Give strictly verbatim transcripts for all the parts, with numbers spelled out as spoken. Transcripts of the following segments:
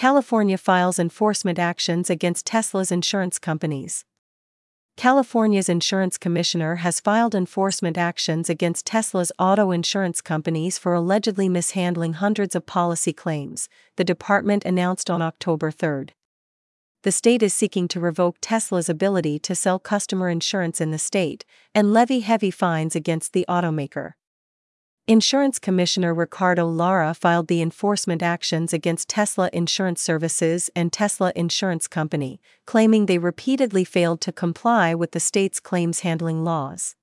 California files enforcement actions against Tesla's insurance companies. California's insurance commissioner has filed enforcement actions against Tesla's auto insurance companies for allegedly mishandling hundreds of policy claims, the department announced on October third. The state is seeking to revoke Tesla's ability to sell customer insurance in the state and levy heavy fines against the automaker. Insurance Commissioner Ricardo Lara filed the enforcement actions against Tesla Insurance Services and Tesla Insurance Company, claiming they repeatedly failed to comply with the state's claims handling laws.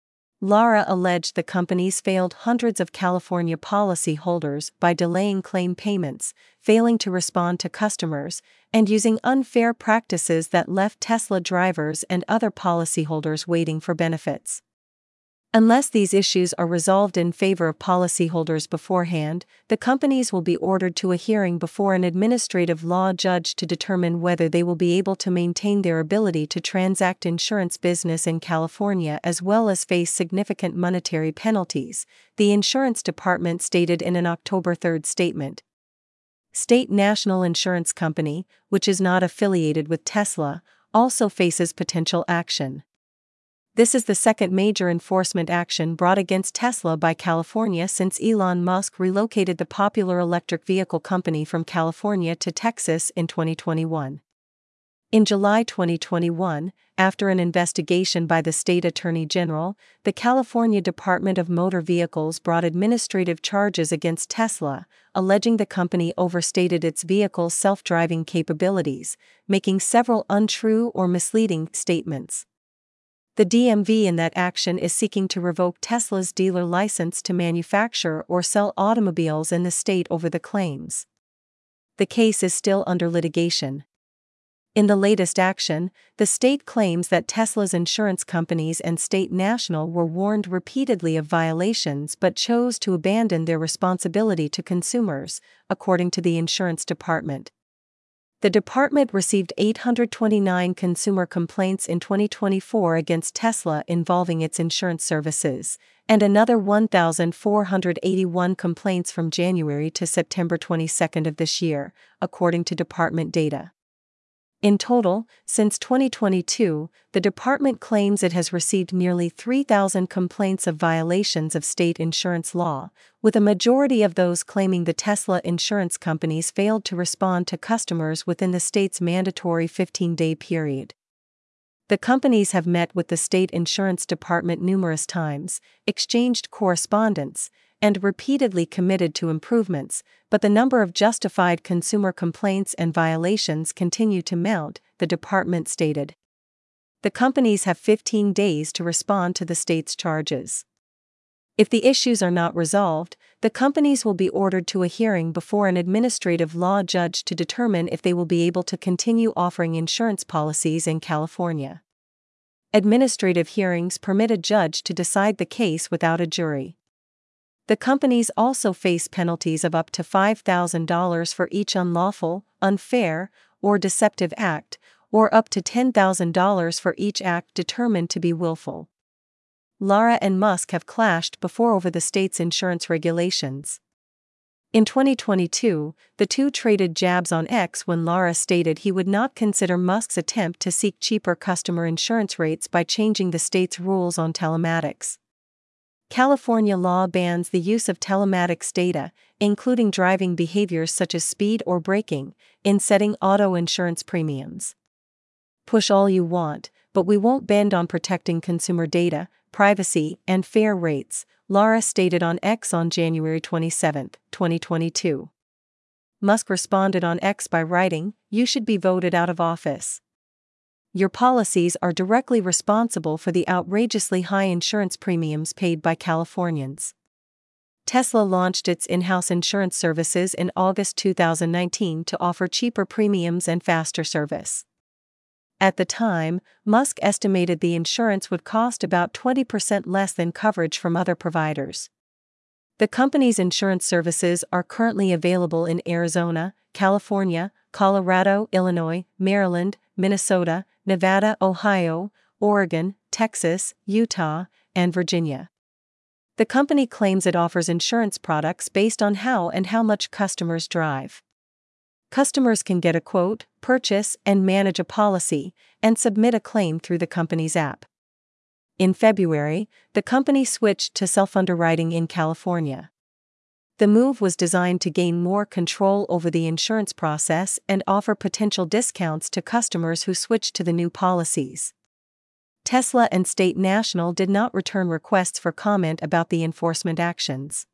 Lara alleged the companies failed hundreds of California policyholders by delaying claim payments, failing to respond to customers, and using unfair practices that left Tesla drivers and other policyholders waiting for benefits. Unless these issues are resolved in favor of policyholders beforehand, the companies will be ordered to a hearing before an administrative law judge to determine whether they will be able to maintain their ability to transact insurance business in California as well as face significant monetary penalties, the Insurance Department stated in an October third statement. State National Insurance Company, which is not affiliated with Tesla, also faces potential action. This is the second major enforcement action brought against Tesla by California since Elon Musk relocated the popular electric vehicle company from California to Texas in twenty twenty-one. In July twenty twenty-one, after an investigation by the state attorney general, the California Department of Motor Vehicles brought administrative charges against Tesla, alleging the company overstated its vehicle's self-driving capabilities, making several untrue or misleading statements. The D M V in that action is seeking to revoke Tesla's dealer license to manufacture or sell automobiles in the state over the claims. The case is still under litigation. In the latest action, the state claims that Tesla's insurance companies and State National were warned repeatedly of violations but chose to abandon their responsibility to consumers, according to the Insurance Department. The department received eight hundred twenty-nine consumer complaints in twenty twenty-four against Tesla involving its insurance services, and another one thousand four hundred eighty-one complaints from January to September twenty-second of this year, according to department data. In total, since twenty twenty-two, the department claims it has received nearly three thousand complaints of violations of state insurance law, with a majority of those claiming the Tesla insurance companies failed to respond to customers within the state's mandatory fifteen-day period. The companies have met with the state insurance department numerous times, exchanged correspondence, and repeatedly committed to improvements, but the number of justified consumer complaints and violations continue to mount, the department stated. The companies have fifteen days to respond to the state's charges. If the issues are not resolved, the companies will be ordered to a hearing before an administrative law judge to determine if they will be able to continue offering insurance policies in California. Administrative hearings permit a judge to decide the case without a jury. The companies also face penalties of up to five thousand dollars for each unlawful, unfair, or deceptive act, or up to ten thousand dollars for each act determined to be willful. Lara and Musk have clashed before over the state's insurance regulations. In twenty twenty-two, the two traded jabs on X when Lara stated he would not consider Musk's attempt to seek cheaper customer insurance rates by changing the state's rules on telematics. California law bans the use of telematics data, including driving behaviors such as speed or braking, in setting auto insurance premiums. Push all you want, but we won't bend on protecting consumer data, privacy, and fair rates, Lara stated on X on January twenty-seventh, twenty twenty-two. Musk responded on X by writing, "You should be voted out of office. Your policies are directly responsible for the outrageously high insurance premiums paid by Californians." Tesla launched its in-house insurance services in August two thousand nineteen to offer cheaper premiums and faster service. At the time, Musk estimated the insurance would cost about twenty percent less than coverage from other providers. The company's insurance services are currently available in Arizona, California, Colorado, Illinois, Maryland, Minnesota, Nevada, Ohio, Oregon, Texas, Utah, and Virginia. The company claims it offers insurance products based on how and how much customers drive. Customers can get a quote, purchase and manage a policy, and submit a claim through the company's app. In February, the company switched to self-underwriting in California. The move was designed to gain more control over the insurance process and offer potential discounts to customers who switched to the new policies. Tesla and State National did not return requests for comment about the enforcement actions.